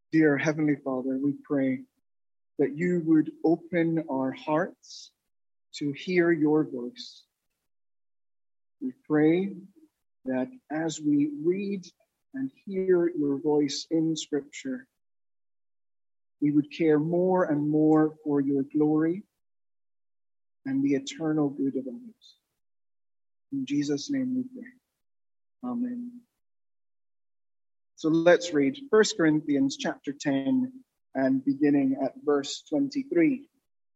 Dear Heavenly Father, we pray that you would open our hearts to hear your voice. We pray that as we read and hear your voice in Scripture, we would care more and more for your glory and the eternal good of others. In Jesus' name we pray. Amen. So let's read 1 Corinthians chapter 10 and beginning at verse 23.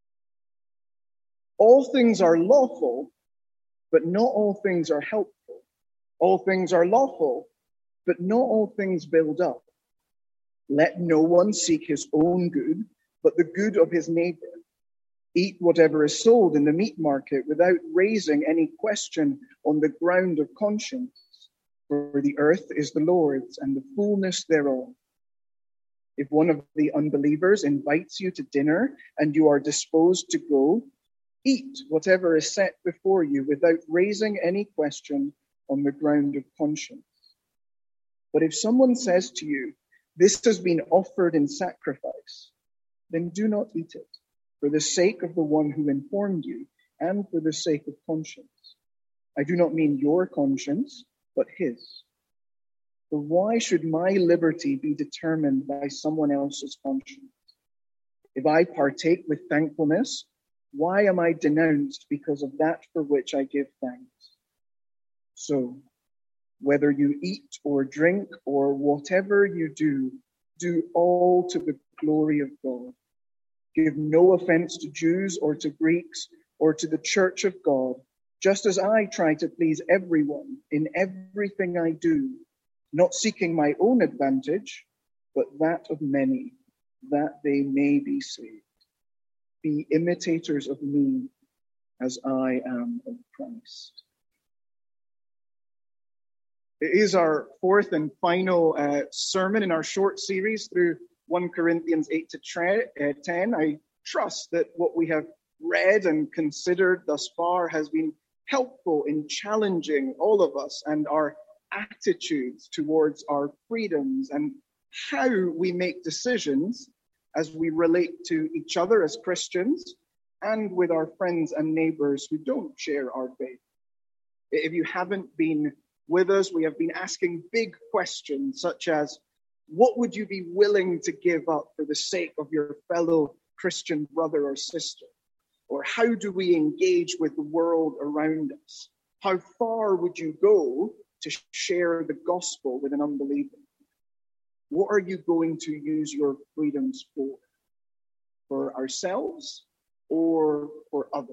All things are lawful, but not all things are helpful. All things are lawful, but not all things build up. Let no one seek his own good, but the good of his neighbor. Eat whatever is sold in the meat market without raising any question on the ground of conscience. For the earth is the Lord's and the fullness thereof. If one of the unbelievers invites you to dinner and you are disposed to go, eat whatever is set before you without raising any question on the ground of conscience. But if someone says to you, "This has been offered in sacrifice," then do not eat it, for the sake of the one who informed you and for the sake of conscience. I do not mean your conscience, but his. For why should my liberty be determined by someone else's conscience? If I partake with thankfulness, why am I denounced because of that for which I give thanks? So, whether you eat or drink or whatever you do, do all to the glory of God. Give no offense to Jews or to Greeks or to the church of God, just as I try to please everyone in everything I do, not seeking my own advantage, but that of many, that they may be saved. Be imitators of me as I am of Christ. It is our fourth and final sermon in our short series through 1 Corinthians 8 to 10. I trust that what we have read and considered thus far has been helpful in challenging all of us and our attitudes towards our freedoms and how we make decisions as we relate to each other as Christians and with our friends and neighbors who don't share our faith. If you haven't been with us, we have been asking big questions such as, what would you be willing to give up for the sake of your fellow Christian brother or sister? Or how do we engage with the world around us? How far would you go to share the gospel with an unbeliever? What are you going to use your freedoms for? For ourselves or for others?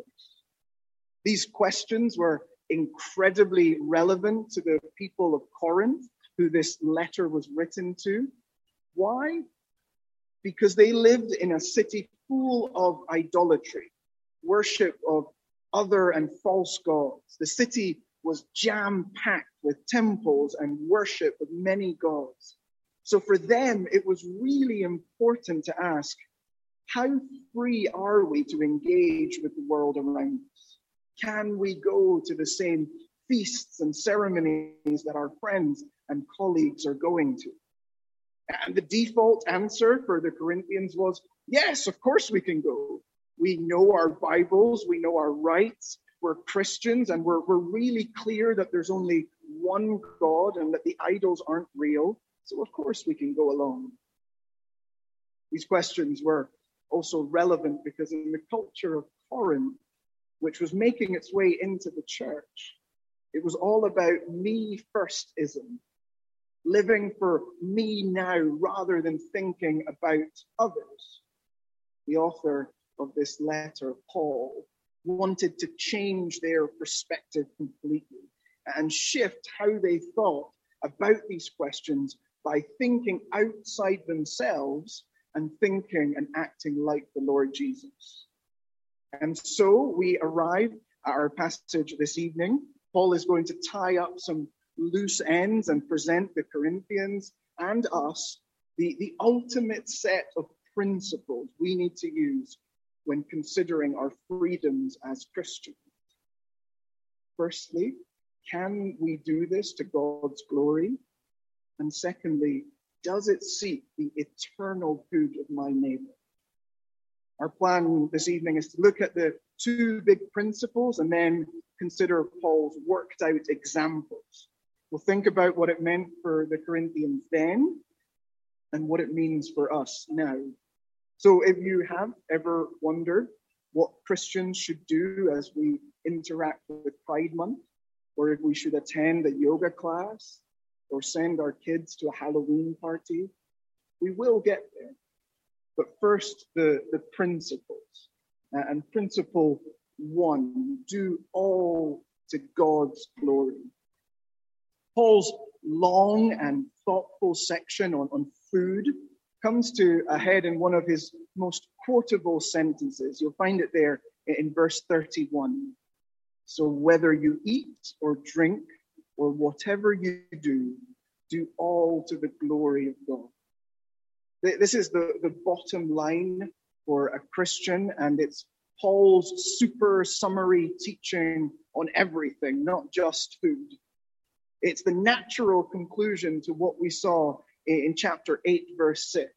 These questions were incredibly relevant to the people of Corinth, who this letter was written to. Why? Because they lived in a city full of idolatry, worship of other and false gods. The city was jam-packed with temples and worship of many gods. So for them, it was really important to ask, how free are we to engage with the world around us? Can we go to the same feasts and ceremonies that our friends and colleagues are going to? And the default answer for the Corinthians was, yes, of course we can go. We know our Bibles, we know our rights, we're Christians, and we're really clear that there's only one God and that the idols aren't real. So of course we can go along. These questions were also relevant because in the culture of Corinth, which was making its way into the church, it was all about me firstism, living for me now rather than thinking about others. The author of this letter, Paul, wanted to change their perspective completely and shift how they thought about these questions by thinking outside themselves and thinking and acting like the Lord Jesus. And so we arrive at our passage this evening. Paul is going to tie up some loose ends and present the Corinthians and us the ultimate set of principles we need to use when considering our freedoms as Christians. Firstly, can we do this to God's glory? And secondly, Does it seek the eternal good of my neighbor? Our plan this evening is to look at the two big principles and then consider Paul's worked out examples. We'll think about what it meant for the Corinthians then and what it means for us now. So if you have ever wondered what Christians should do as we interact with Pride Month, or if we should attend a yoga class or send our kids to a Halloween party, we will get there. But first, the principles. And principle 1, do all to God's glory. Paul's long and thoughtful section on food comes to a head in one of his most quotable sentences. You'll find it there in verse 31. So whether you eat or drink or whatever you do all to the glory of God. This is the bottom line for a Christian, and it's Paul's super summary teaching on everything, not just food. It's the natural conclusion to what we saw in chapter 8, verse 6.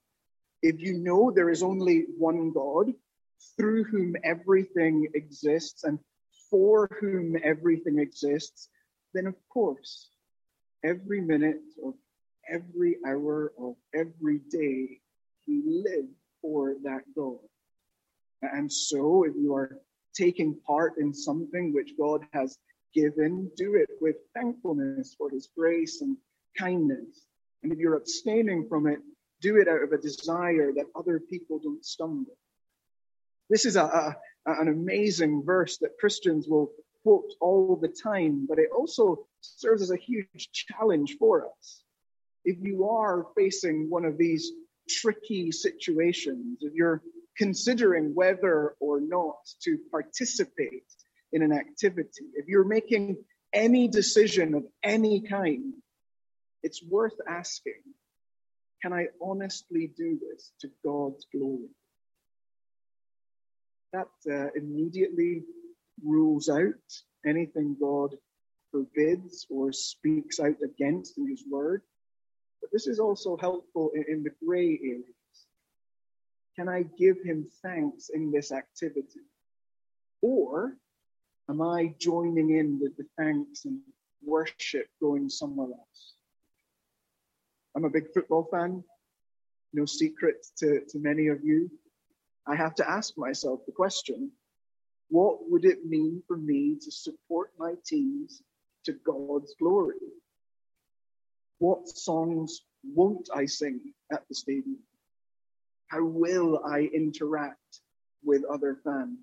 If you know there is only one God, through whom everything exists and for whom everything exists, then of course, every minute of every hour of every day, we live for that God. And so if you are taking part in something which God has given, do it with thankfulness for his grace and kindness. And if you're abstaining from it, do it out of a desire that other people don't stumble. This is an amazing verse that Christians will quote all the time, but it also serves as a huge challenge for us. If you are facing one of these tricky situations, if you're considering whether or not to participate in an activity, if you're making any decision of any kind, it's worth asking, can I honestly do this to God's glory? That immediately rules out anything God forbids or speaks out against in his word. But this is also helpful in the gray areas. Can I give him thanks in this activity? Or am I joining in with the thanks and worship going somewhere else? I'm a big football fan. No secret to many of you. I have to ask myself the question, what would it mean for me to support my teams to God's glory? What songs won't I sing at the stadium? How will I interact with other fans?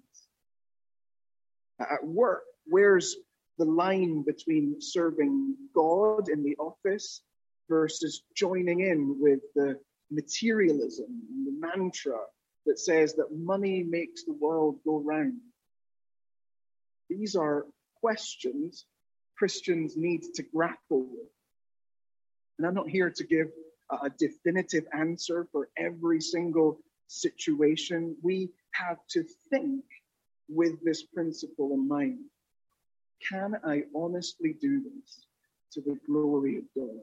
At work, where's the line between serving God in the office versus joining in with the materialism and the mantra that says that money makes the world go round? These are questions Christians need to grapple with. And I'm not here to give a definitive answer for every single situation. We have to think with this principle in mind. Can I honestly do this to the glory of God?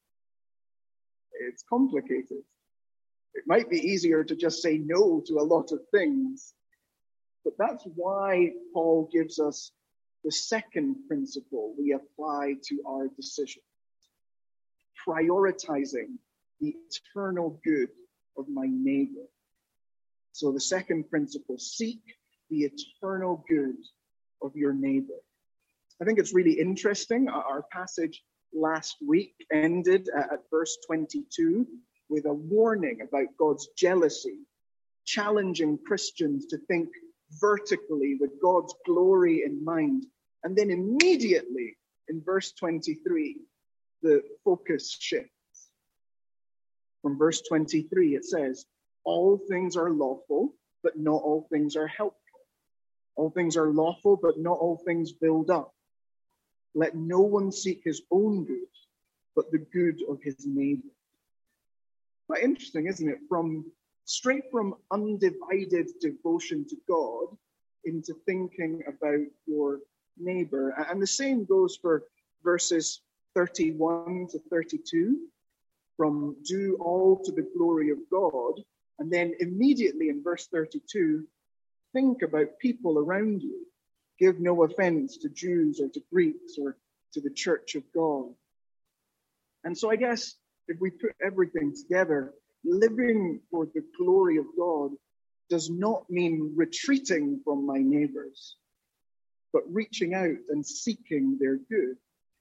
It's complicated. It might be easier to just say no to a lot of things, but that's why Paul gives us the second principle we apply to our decisions. Prioritizing the eternal good of my neighbor. So the second principle, seek the eternal good of your neighbor. I think it's really interesting. Our passage last week ended at verse 22 with a warning about God's jealousy, challenging Christians to think vertically with God's glory in mind. And then immediately in verse 23, the focus shifts. From verse 23, it says, all things are lawful, but not all things are helpful. All things are lawful, but not all things build up. Let no one seek his own good, but the good of his neighbor. Quite interesting, isn't it? Straight from undivided devotion to God into thinking about your neighbor. And the same goes for verses 31 to 32. from do all to the glory of God, and then immediately in verse 32, think about people around you. Give no offense to Jews or to Greeks or to the church of God. And so I guess if we put everything together, living for the glory of God does not mean retreating from my neighbors, but reaching out and seeking their good.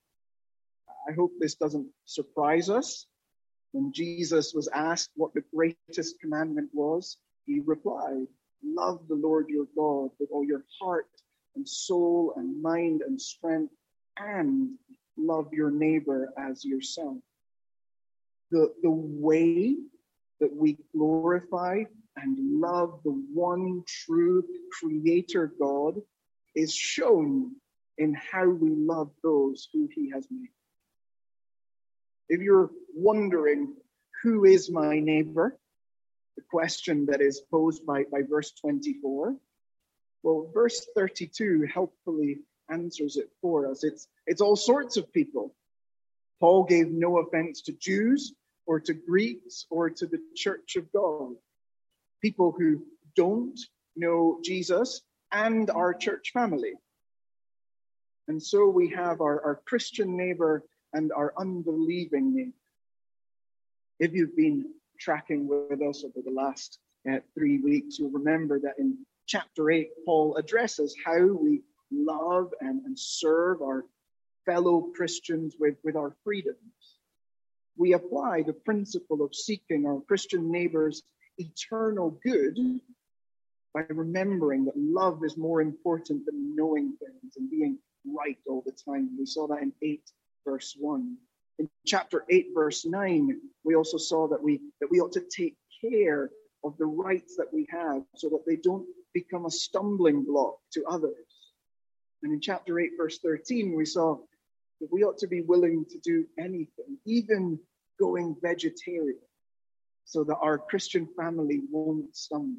I hope this doesn't surprise us. When Jesus was asked what the greatest commandment was, he replied, love the Lord your God with all your heart and soul and mind and strength, and love your neighbor as yourself. The way that we glorify and love the one true creator God is shown in how we love those who he has made. If you're wondering, who is my neighbor? The question that is posed by verse 24. Well, verse 32 helpfully answers it for us. It's all sorts of people. Paul gave no offense to Jews or to Greeks or to the church of God. People who don't know Jesus and our church family. And so we have our Christian neighbor and our unbelieving neighbor. If you've been tracking with us over the last 3 weeks, you'll remember that in chapter 8, Paul addresses how we love and serve our fellow Christians with our freedoms. We apply the principle of seeking our Christian neighbor's eternal good by remembering that love is more important than knowing things and being right all the time. We saw that in 8 verse 1. In chapter 8, verse 9, we also saw that we ought to take care of the rights that we have so that they don't become a stumbling block to others. And in chapter 8, verse 13, we saw that we ought to be willing to do anything, even going vegetarian, so that our Christian family won't stumble.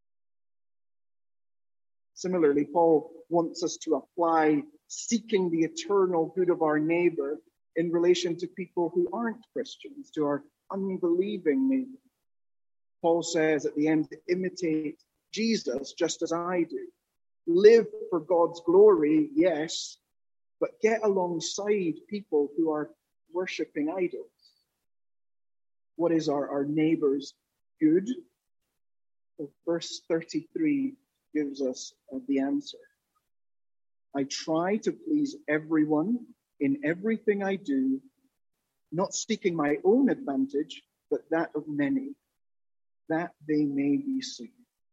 Similarly, Paul wants us to apply seeking the eternal good of our neighbor in relation to people who aren't Christians, to our unbelieving neighbor. Paul says at the end, imitate Jesus just as I do. Live for God's glory, yes, but get alongside people who are worshiping idols. What is our neighbor's good? Well, verse 33 gives us the answer. I try to please everyone in everything I do, not seeking my own advantage, but that of many, that they may be saved.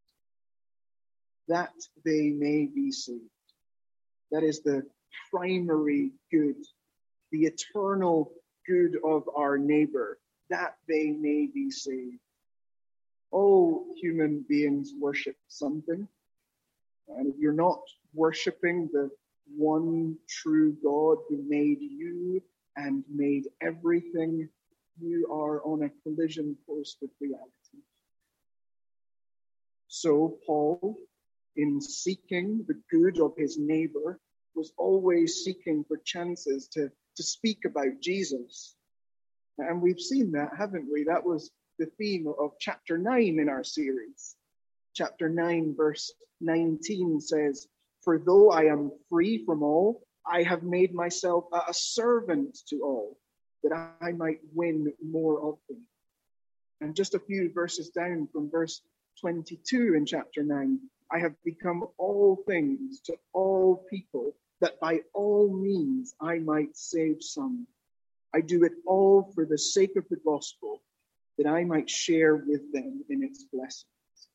That they may be saved. That is the primary good, the eternal good of our neighbor, that they may be saved. All human beings worship something. And if you're not worshiping the one true God who made you and made everything, you are on a collision course with reality. So Paul, in seeking the good of his neighbor, was always seeking for chances to speak about Jesus. And we've seen that, haven't we? That was the theme of chapter 9 in our series. Chapter 9, verse 19 says, for though I am free from all, I have made myself a servant to all, that I might win more of them. And just a few verses down from verse 22 in chapter 9, I have become all things to all people, that by all means I might save some. I do it all for the sake of the gospel, that I might share with them in its blessings.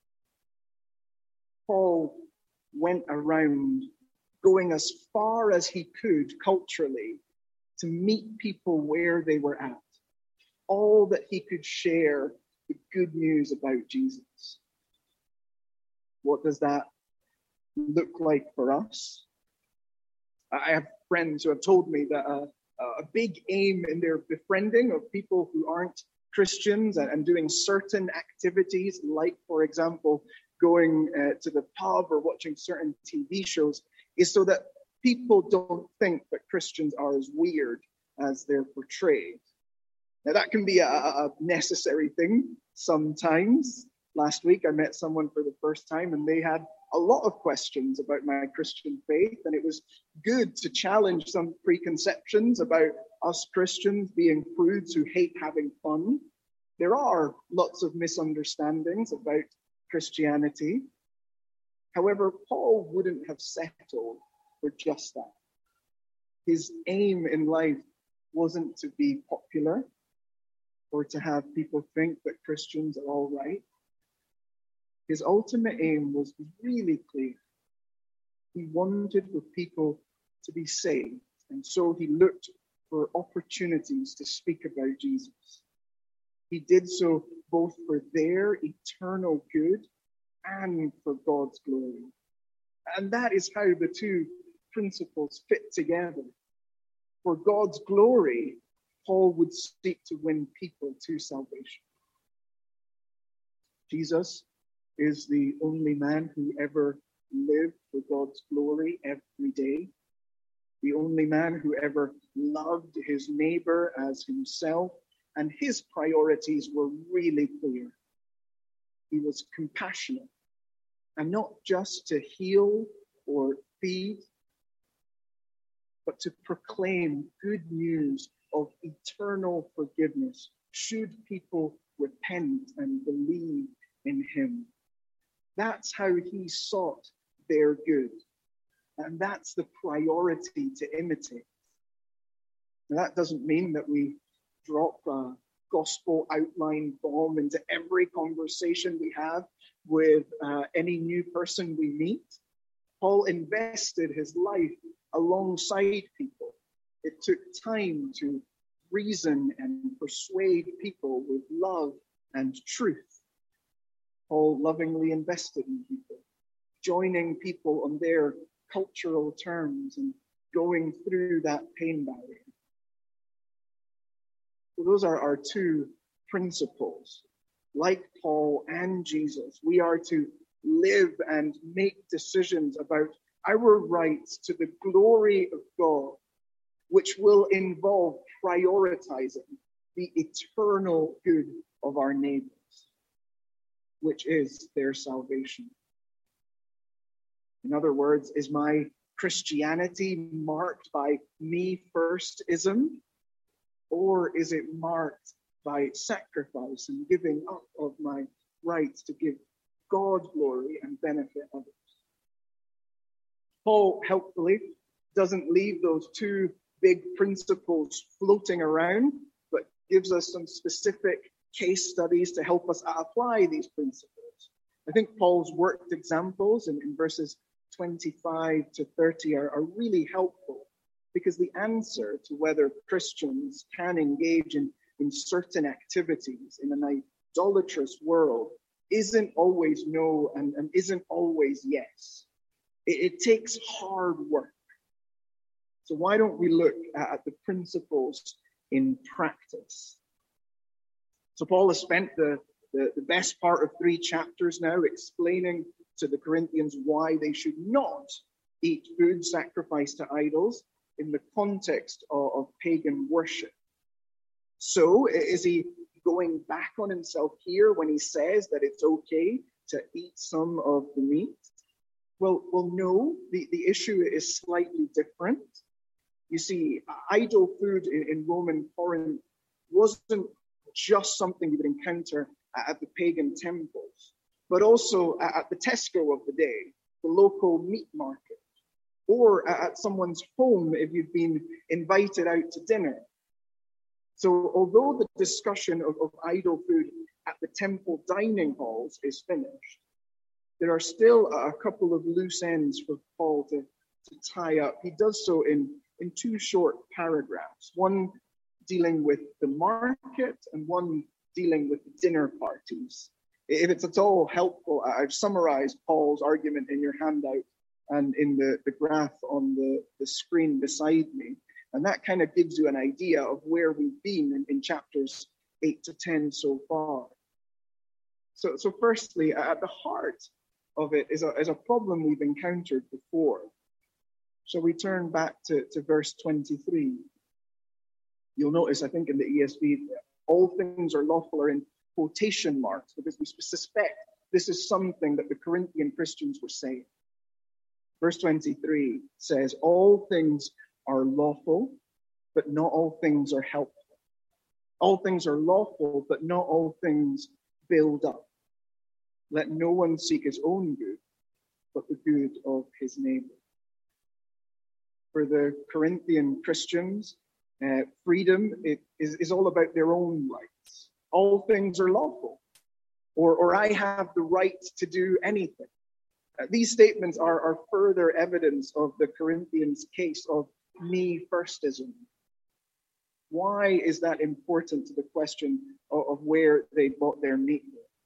Paul went around going as far as he could culturally to meet people where they were at, all that he could share the good news about Jesus. What does that look like for us? I have friends who have told me that a big aim in their befriending of people who aren't Christians and doing certain activities, like, for example, going to the pub or watching certain TV shows, is so that people don't think that Christians are as weird as they're portrayed. Now, that can be a necessary thing sometimes. Last week, I met someone for the first time, and they had a lot of questions about my Christian faith, and it was good to challenge some preconceptions about us Christians being prudes who hate having fun. There are lots of misunderstandings about Christianity. However, Paul wouldn't have settled for just that. His aim in life wasn't to be popular or to have people think that Christians are all right. His ultimate aim was really clear. He wanted for people to be saved, and so he looked for opportunities to speak about Jesus. He did so both for their eternal good and for God's glory. And that is how the two principles fit together. For God's glory, Paul would seek to win people to salvation. Jesus is the only man who ever lived for God's glory every day. The only man who ever loved his neighbor as himself, and his priorities were really clear. He was compassionate, and not just to heal or feed, but to proclaim good news of eternal forgiveness should people repent and believe in him. That's how he sought their good. And that's the priority to imitate. Now, that doesn't mean that we drop a gospel outline bomb into every conversation we have with any new person we meet. Paul invested his life alongside people. It took time to reason and persuade people with love and truth. Paul lovingly invested in people, joining people on their cultural terms and going through that pain barrier. So those are our two principles. Like Paul and Jesus, we are to live and make decisions about our rights to the glory of God, which will involve prioritizing the eternal good of our neighbors, which is their salvation. In other words, is my Christianity marked by me firstism, or is it marked by sacrifice and giving up of my rights to give God glory and benefit others? Paul helpfully doesn't leave those two big principles floating around, but gives us some specific case studies to help us apply these principles. I think Paul's worked examples in verses 25 to 30 are really helpful, because the answer to whether Christians can engage in certain activities in an idolatrous world isn't always no and isn't always yes. It takes hard work. So why don't we look at the principles in practice? So Paul has spent the best part of 3 chapters now explaining to the Corinthians why they should not eat food sacrificed to idols in the context of pagan worship. So is he going back on himself here when he says that it's okay to eat some of the meat? Well, no, the issue is slightly different. You see, idol food in Roman Corinth wasn't just something you would encounter at the pagan temples, but also at the Tesco of the day, the local meat market, or at someone's home if you've been invited out to dinner. So although the discussion of idol food at the temple dining halls is finished, there are still a couple of loose ends for Paul to tie up. He does so in 2 short paragraphs, one dealing with the market and one dealing with dinner parties. If it's at all helpful, I've summarized Paul's argument in your handout and in the graph on the screen beside me. And that kind of gives you an idea of where we've been in chapters 8 to 10 so far. So firstly, at the heart of it is a problem we've encountered before. So we turn back to verse 23. You'll notice, I think in the ESV, all things are lawful are in quotation marks because we suspect this is something that the Corinthian Christians were saying. Verse 23 says, all things are lawful, but not all things are helpful. All things are lawful, but not all things build up. Let no one seek his own good, but the good of his neighbor. For the Corinthian Christians, freedom is all about their own rights. All things are lawful, or I have the right to do anything. These statements are further evidence of the Corinthians' case of me firstism. Why is that important to the question of where they bought their meat?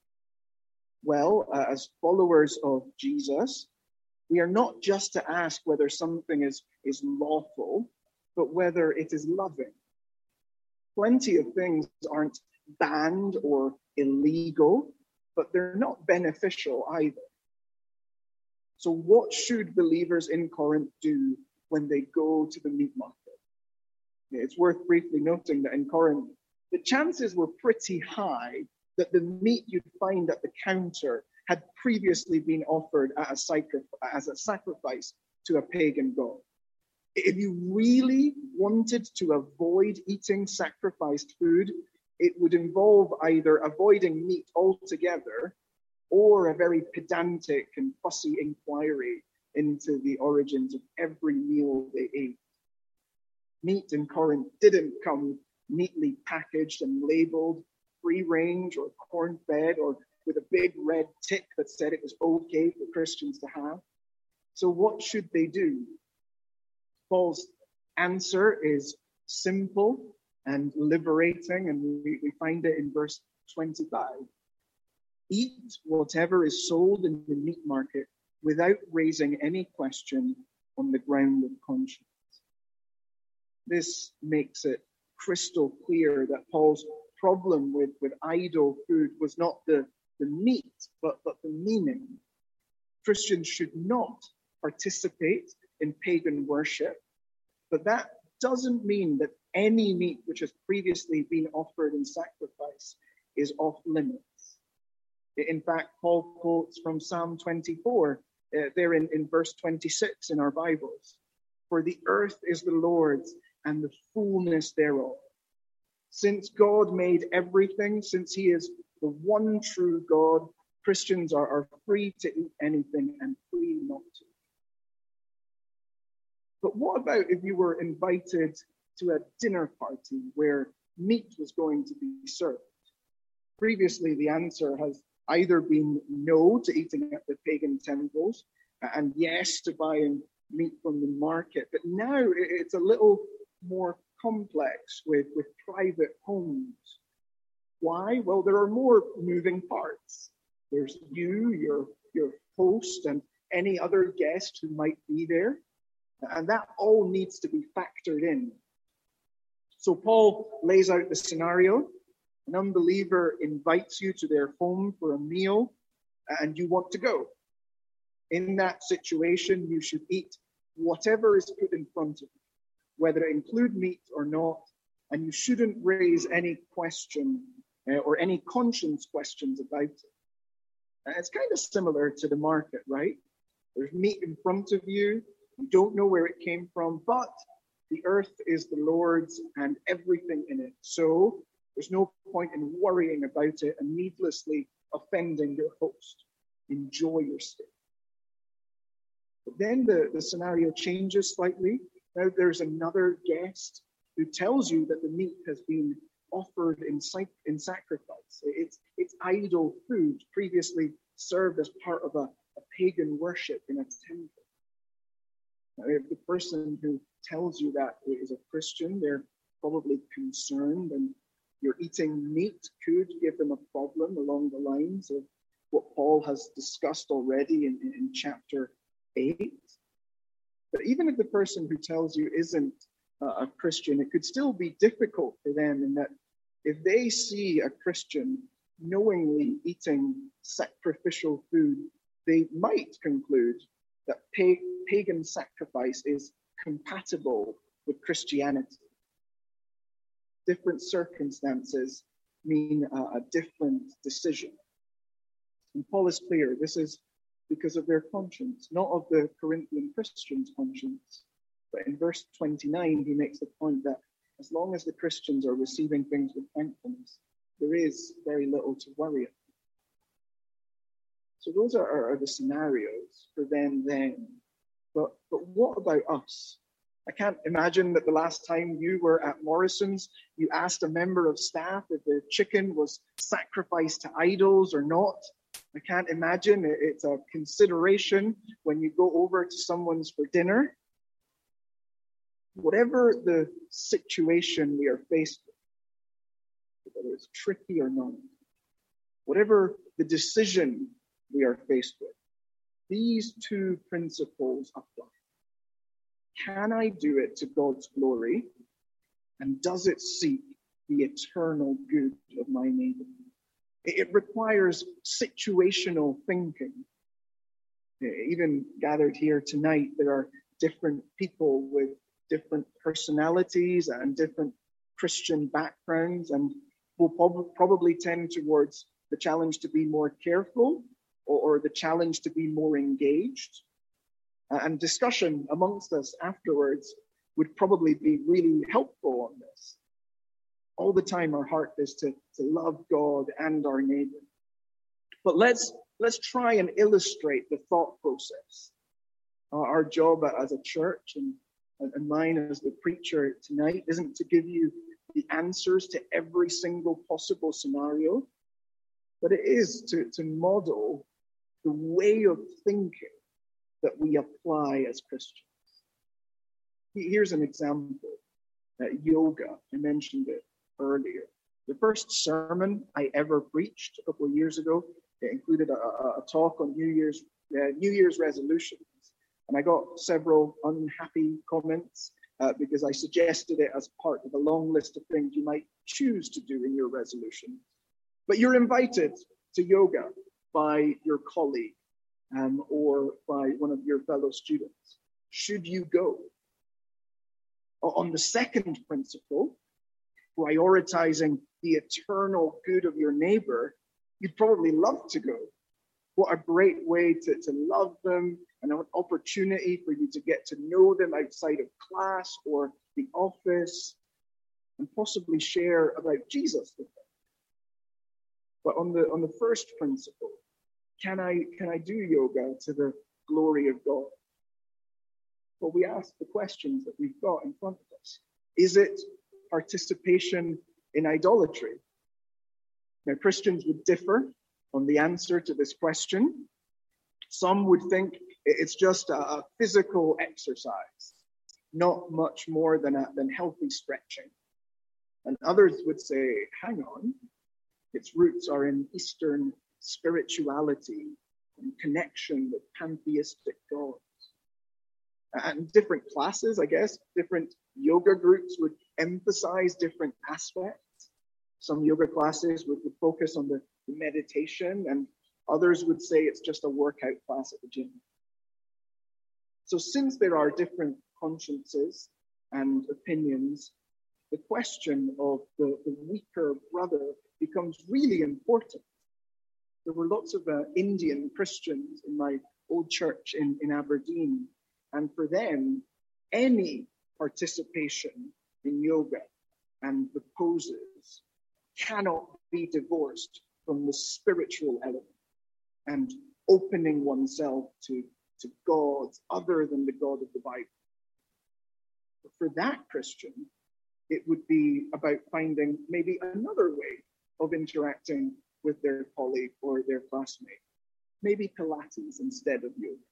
Well, as followers of Jesus, we are not just to ask whether something is lawful, but whether it is loving. Plenty of things aren't banned or illegal, but they're not beneficial either. So what should believers in Corinth do when they go to the meat market? It's worth briefly noting that in Corinth, the chances were pretty high that the meat you'd find at the counter had previously been offered as a sacrifice to a pagan god. If you really wanted to avoid eating sacrificed food, it would involve either avoiding meat altogether or a very pedantic and fussy inquiry into the origins of every meal they ate. Meat in Corinth didn't come neatly packaged and labeled free range or corn-fed or with a big red tick that said it was okay for Christians to have. So what should they do? Paul's answer is simple and liberating, and we find it in verse 25. Eat whatever is sold in the meat market without raising any question on the ground of conscience. This makes it crystal clear that Paul's problem with idol food was not the meat, but the meaning. Christians should not participate in pagan worship, but that doesn't mean that any meat which has previously been offered in sacrifice is off limits. In fact, Paul quotes from Psalm 24, there in verse 26 in our Bibles. For the earth is the Lord's and the fullness thereof. Since God made everything, since he is the one true God, Christians are free to eat anything and free not to. But what about if you were invited to a dinner party where meat was going to be served? Previously, the answer has either been no to eating at the pagan temples and yes to buying meat from the market. But now it's a little more complex with private homes. Why? Well, there are more moving parts. There's you, your host, and any other guest who might be there. And that all needs to be factored in. So Paul lays out the scenario. An unbeliever invites you to their home for a meal, and you want to go. In that situation, you should eat whatever is put in front of you, whether it include meat or not, and you shouldn't raise any question or any conscience questions about it. It's kind of similar to the market, right? There's meat in front of you. You don't know where it came from, but the earth is the Lord's and everything in it. So there's no point in worrying about it and needlessly offending your host. Enjoy your stay. But then the scenario changes slightly. Now there's another guest who tells you that the meat has been offered in sacrifice. It's idol food previously served as part of a pagan worship in a temple. Now, if the person who tells you that is a Christian, they're probably concerned, and your eating meat could give them a problem along the lines of what Paul has discussed already in chapter 8. But even if the person who tells you isn't a Christian, it could still be difficult for them in that if they see a Christian knowingly eating sacrificial food, they might conclude that pagan sacrifice is compatible with Christianity. Different circumstances mean a different decision. And Paul is clear, this is because of their conscience, not of the Corinthian Christians' conscience. But in verse 29, he makes the point that as long as the Christians are receiving things with thankfulness, there is very little to worry about. So those are the scenarios for them then. But what about us? I can't imagine that the last time you were at Morrison's, you asked a member of staff if the chicken was sacrificed to idols or not. I can't imagine it's a consideration when you go over to someone's for dinner. Whatever the situation we are faced with, whether it's tricky or not, whatever the decision we are faced with, these two principles apply. Can I do it to God's glory? And does it seek the eternal good of my neighbor? It requires situational thinking. Even gathered here tonight, there are different people with different personalities and different Christian backgrounds, and will probably tend towards the challenge to be more careful or the challenge to be more engaged. And discussion amongst us afterwards would probably be really helpful on this. All the time our heart is to love God and our neighbor. But let's try and illustrate the thought process. Our job as a church and mine as the preacher tonight isn't to give you the answers to every single possible scenario, but it is to model the way of thinking that we apply as Christians. Here's an example. Yoga, I mentioned it earlier. The first sermon I ever preached a couple of years ago, it included a talk on New Year's resolutions. And I got several unhappy comments because I suggested it as part of a long list of things you might choose to do in your resolution. But you're invited to yoga by your colleague or by one of your fellow students. Should you go? On the second principle, prioritizing the eternal good of your neighbor, you'd probably love to go. What a great way to love them, and an opportunity for you to get to know them outside of class or the office, and possibly share about Jesus with them. But on the first principle, can I do yoga to the glory of God? Well, we ask the questions that we've got in front of us. Is it participation in idolatry? Now, Christians would differ on the answer to this question. Some would think it's just a physical exercise, not much more than healthy stretching. And others would say, hang on, its roots are in Eastern spirituality and connection with pantheistic gods. And different classes, I guess, different yoga groups would emphasize different aspects. Some yoga classes would focus on the meditation, and others would say it's just a workout class at the gym. So since there are different consciences and opinions, the question of the weaker brother becomes really important. There were lots of Indian Christians in my old church in Aberdeen, and for them, any participation in yoga and the poses cannot be divorced from the spiritual element and opening oneself to gods other than the God of the Bible. But for that Christian, it would be about finding maybe another way of interacting with their colleague or their classmate, maybe Pilates instead of yoga.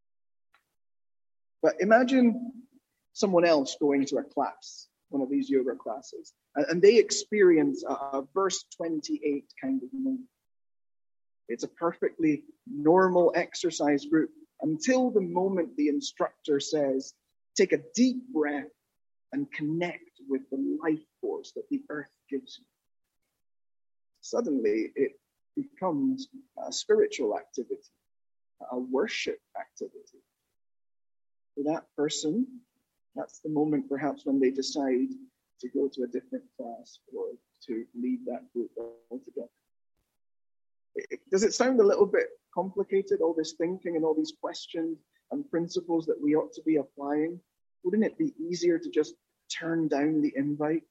But imagine someone else going to a class, one of these yoga classes, and they experience a verse 28 kind of moment. It's a perfectly normal exercise group until the moment the instructor says, take a deep breath and connect with the life force that the earth gives you. Suddenly, it becomes a spiritual activity, a worship activity. For that person, that's the moment perhaps when they decide to go to a different class or to lead that group altogether. Does it sound a little bit complicated, all this thinking and all these questions and principles that we ought to be applying? Wouldn't it be easier to just turn down the invite?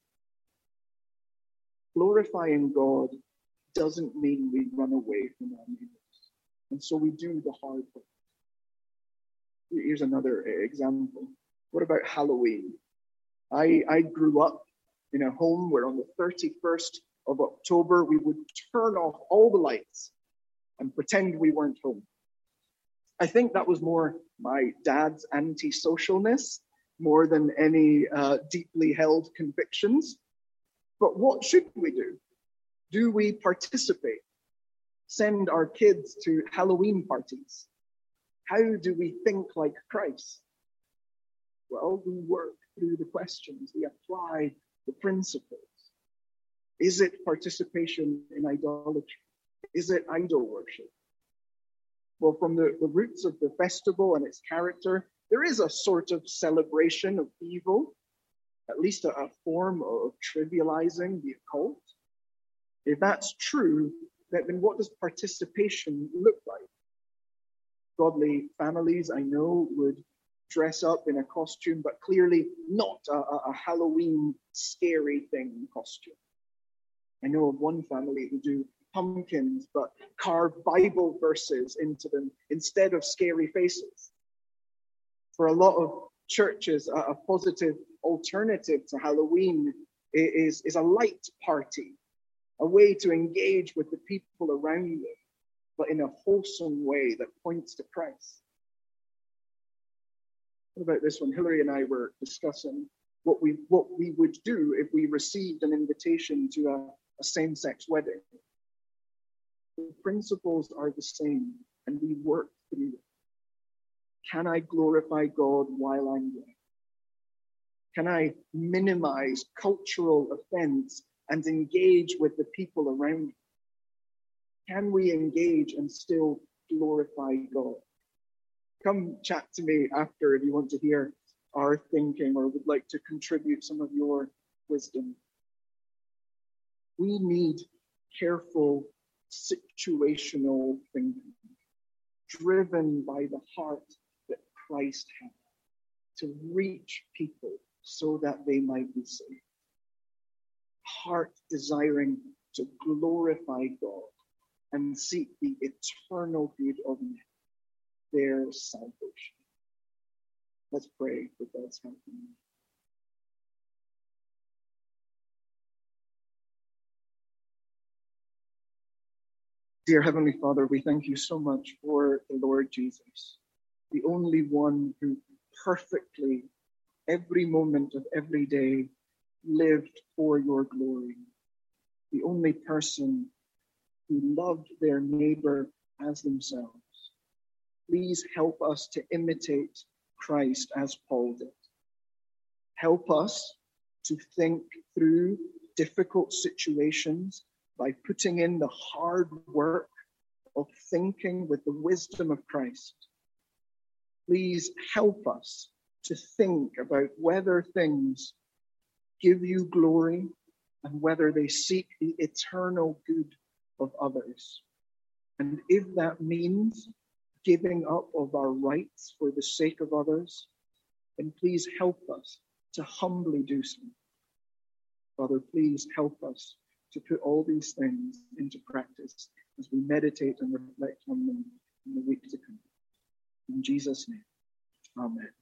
Glorifying God doesn't mean we run away from our neighbors. And so we do the hard work. Here's another example. What about Halloween? I grew up in a home where on the 31st of October, we would turn off all the lights and pretend we weren't home. I think that was more my dad's anti-socialness more than any deeply held convictions. But what should we do? Do we participate? Send our kids to Halloween parties? How do we think like Christ? Well, we work through the questions. We apply the principles. Is it participation in idolatry? Is it idol worship? Well, from the roots of the festival and its character, there is a sort of celebration of evil, at least a form of trivializing the occult. If that's true, then what does participation look like? Godly families, I know, would dress up in a costume, but clearly not a Halloween scary thing costume. I know of one family who do pumpkins, but carve Bible verses into them instead of scary faces. For a lot of churches, a positive alternative to Halloween is a light party, a way to engage with the people around you, but in a wholesome way that points to Christ. What about this one? Hillary and I were discussing what we would do if we received an invitation to a same-sex wedding. The principles are the same, and we work through it. Can I glorify God while I'm there? Can I minimize cultural offense and engage with the people around me? Can we engage and still glorify God? Come chat to me after if you want to hear our thinking or would like to contribute some of your wisdom. We need careful situational thinking, driven by the heart that Christ had to reach people so that they might be saved. Heart desiring to glorify God and seek the eternal good of men, their salvation. Let's pray for God's help. Dear Heavenly Father, we thank you so much for the Lord Jesus, the only one who perfectly, every moment of every day, lived for your glory, the only person who loved their neighbor as themselves. Please help us to imitate Christ as Paul did. Help us to think through difficult situations by putting in the hard work of thinking with the wisdom of Christ. Please help us to think about whether things give you glory and whether they seek the eternal good of others. And if that means giving up of our rights for the sake of others, then please help us to humbly do so. Father, please help us to put all these things into practice as we meditate and reflect on them in the week to come. In Jesus' name, amen.